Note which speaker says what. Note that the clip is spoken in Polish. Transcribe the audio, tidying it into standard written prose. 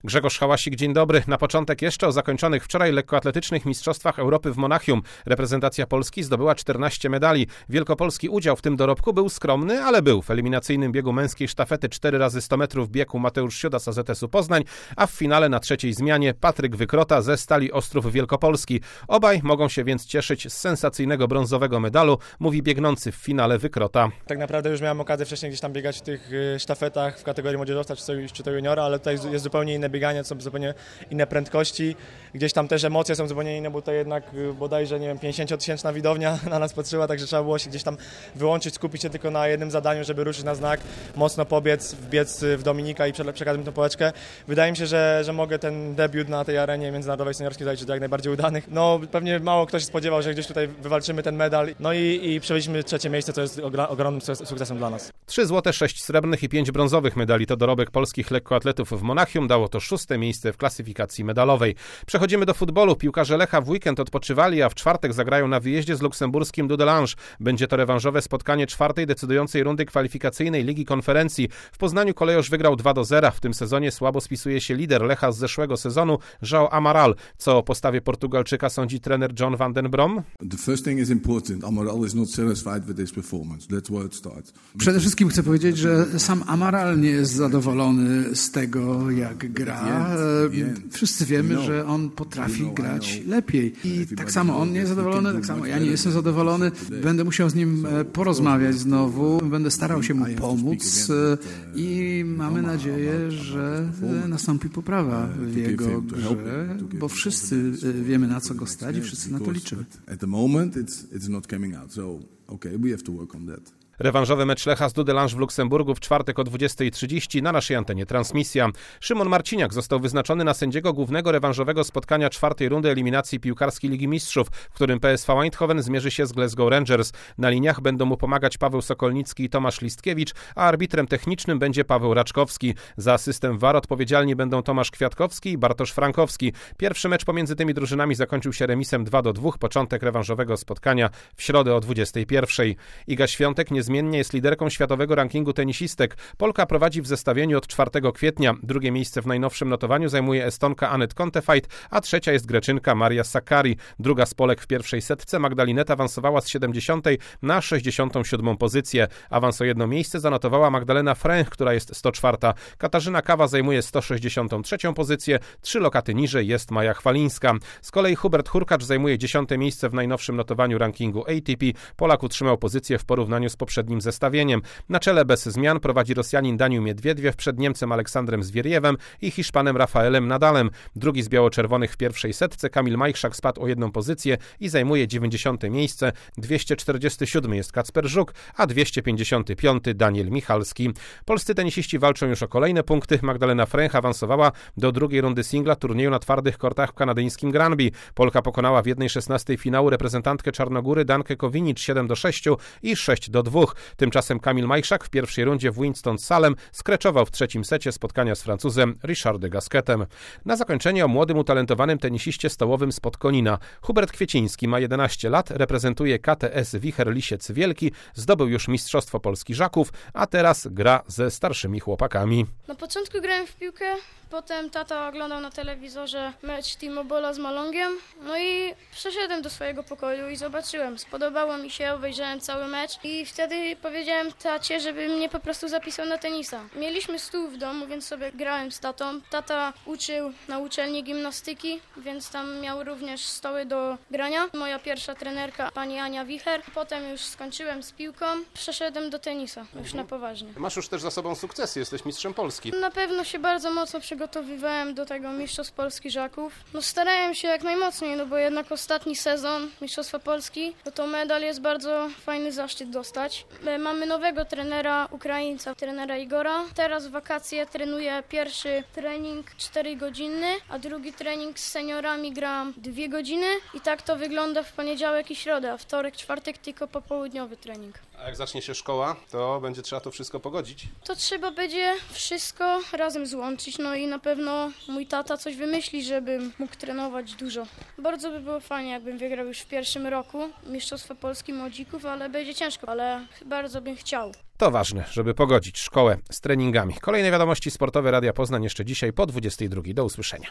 Speaker 1: Grzegorz Hałasik, dzień dobry. Na początek jeszcze o zakończonych wczoraj lekkoatletycznych mistrzostwach Europy w Monachium. Reprezentacja Polski zdobyła 14 medali. Wielkopolski udział w tym dorobku był skromny, ale był. W eliminacyjnym biegu męskiej sztafety 4x100 metrów biegł Mateusz Siuda z AZS-u Poznań, a w finale na trzeciej zmianie Patryk Wykrota ze Stali Ostrów Wielkopolski. Obaj mogą się więc cieszyć z sensacyjnego brązowego medalu, mówi biegnący w finale Wykrota.
Speaker 2: Tak naprawdę już miałem okazję wcześniej gdzieś tam biegać w tych sztafetach w kategorii młodzieżowca czy to juniora, ale tutaj jest zupełnie inne bieganie, są zupełnie inne prędkości, gdzieś tam też emocje są zupełnie inne, bo tutaj jednak bodajże, 50-tysięczna widownia na nas patrzyła, także trzeba było się gdzieś tam wyłączyć, skupić się tylko na jednym zadaniu, żeby ruszyć na znak, mocno pobiec, wbiec w Dominika i przekazać mi tę pałeczkę. Wydaje mi się, że mogę ten debiut na tej arenie międzynarodowej seniorskiej zaliczyć do jak najbardziej udanych. No pewnie mało kto się spodziewał, że gdzieś tutaj wywalczymy ten medal, no i przebyliśmy trzecie miejsce, co jest ogromnym sukcesem dla nas.
Speaker 1: 3 złote, 6 srebrnych i 5 brązowych medali to dorobek polskich lekkoatletów w Monachium, dało to 6. miejsce w klasyfikacji medalowej. Przechodzimy do futbolu. Piłkarze Lecha w weekend odpoczywali, a w czwartek zagrają na wyjeździe z luksemburskim Dudelange. Będzie to rewanżowe spotkanie 4. decydującej rundy kwalifikacyjnej Ligi Konferencji. W Poznaniu Kolejorz wygrał 2-0. W tym sezonie słabo spisuje się lider Lecha z zeszłego sezonu, João Amaral. Co o postawie Portugalczyka sądzi trener John van den Brom?
Speaker 3: Przede wszystkim chcę powiedzieć, że sam Amaral nie jest zadowolony z tego, jak gra. Wszyscy wiemy, że on potrafi grać lepiej. I tak samo on nie jest zadowolony, tak samo ja nie jestem zadowolony. Będę musiał z nim porozmawiać znowu, będę starał się mu pomóc i mamy nadzieję, że nastąpi poprawa w jego grze, bo wszyscy wiemy, na co go stać i wszyscy na to liczymy.
Speaker 1: Rewanżowy mecz Lecha z Dudelange w Luksemburgu w czwartek o 20:30 na naszej antenie transmisja. Szymon Marciniak został wyznaczony na sędziego głównego rewanżowego spotkania 4. rundy eliminacji piłkarskiej Ligi Mistrzów, w którym PSV Eindhoven zmierzy się z Glasgow Rangers. Na liniach będą mu pomagać Paweł Sokolnicki i Tomasz Listkiewicz, a arbitrem technicznym będzie Paweł Raczkowski. Za system VAR odpowiedzialni będą Tomasz Kwiatkowski i Bartosz Frankowski. Pierwszy mecz pomiędzy tymi drużynami zakończył się remisem 2-2. Początek rewanżowego spotkania w środę o 21:00. Iga Świątek niezmiennie jest liderką światowego rankingu tenisistek. Polka prowadzi w zestawieniu od 4 kwietnia. Drugie miejsce w najnowszym notowaniu zajmuje Estonka Anett Kontaveit, a trzecia jest Greczynka Maria Sakkari. Druga z Polek w pierwszej setce, Magdalena awansowała z 70. na 67. pozycję. Awans o jedno miejsce zanotowała Magdalena Fręch, która jest 104. Katarzyna Kawa zajmuje 163. pozycję. 3 lokaty niżej jest Maja Chwalińska. Z kolei Hubert Hurkacz zajmuje 10. miejsce w najnowszym notowaniu rankingu ATP. Polak utrzymał pozycję w porównaniu z poprzednim zestawieniem. Na czele bez zmian prowadzi Rosjanin Daniil Miedwiediew przed Niemcem Aleksandrem Zwieriewem i Hiszpanem Rafaelem Nadalem. Drugi z biało-czerwonych w pierwszej setce, Kamil Majchrzak, spadł o jedną pozycję i zajmuje 90. miejsce. 247 jest Kacper Żuk, a 255 Daniel Michalski. Polscy tenisiści walczą już o kolejne punkty. Magdalena Fręch awansowała do drugiej rundy singla turnieju na twardych kortach w kanadyjskim Granby. Polka pokonała w 1/16 finału reprezentantkę Czarnogóry Dankę Kowinic 7-6 i 6-2. Tymczasem Kamil Majchrzak w pierwszej rundzie w Winston-Salem skreczował w trzecim secie spotkania z Francuzem Richardem Gasquetem. Na zakończenie o młodym, utalentowanym tenisiście stołowym spod Konina. Hubert Kwieciński ma 11 lat, reprezentuje KTS Wicher-Lisiec Wielki, zdobył już Mistrzostwo Polski Żaków, a teraz gra ze starszymi chłopakami.
Speaker 4: Na początku grałem w piłkę, potem tata oglądał na telewizorze mecz T-Mobile'a z Malongiem, no i przeszedłem do swojego pokoju i zobaczyłem. Spodobało mi się, obejrzałem cały mecz i wtedy powiedziałem tacie, żeby mnie po prostu zapisał na tenisa. Mieliśmy stół w domu, więc sobie grałem z tatą. Tata uczył na uczelni gimnastyki, więc tam miał również stoły do grania. Moja pierwsza trenerka, pani Ania Wicher. Potem już skończyłem z piłką, przeszedłem do tenisa, już na poważnie.
Speaker 1: Masz już też za sobą sukcesy, jesteś mistrzem Polski.
Speaker 4: Na pewno się bardzo mocno przygotowywałem do tego Mistrzostw Polski Żaków. No starałem się jak najmocniej, no bo jednak ostatni sezon Mistrzostwa Polski, to medal jest bardzo fajny zaszczyt dostać. Mamy nowego trenera Ukraińca, trenera Igora. Teraz w wakacje trenuję pierwszy trening 4-godzinny, a drugi trening z seniorami gram 2 godziny i tak to wygląda w poniedziałek i środę, a wtorek, czwartek tylko popołudniowy trening.
Speaker 1: A jak zacznie się szkoła, to będzie trzeba to wszystko pogodzić?
Speaker 4: To trzeba będzie wszystko razem złączyć, no i na pewno mój tata coś wymyśli, żebym mógł trenować dużo. Bardzo by było fajnie, jakbym wygrał już w pierwszym roku Mistrzostwa Polski Młodzików, ale będzie ciężko, ale bardzo bym chciał.
Speaker 1: To ważne, żeby pogodzić szkołę z treningami. Kolejne wiadomości sportowe Radia Poznań jeszcze dzisiaj po 22:00. Do usłyszenia.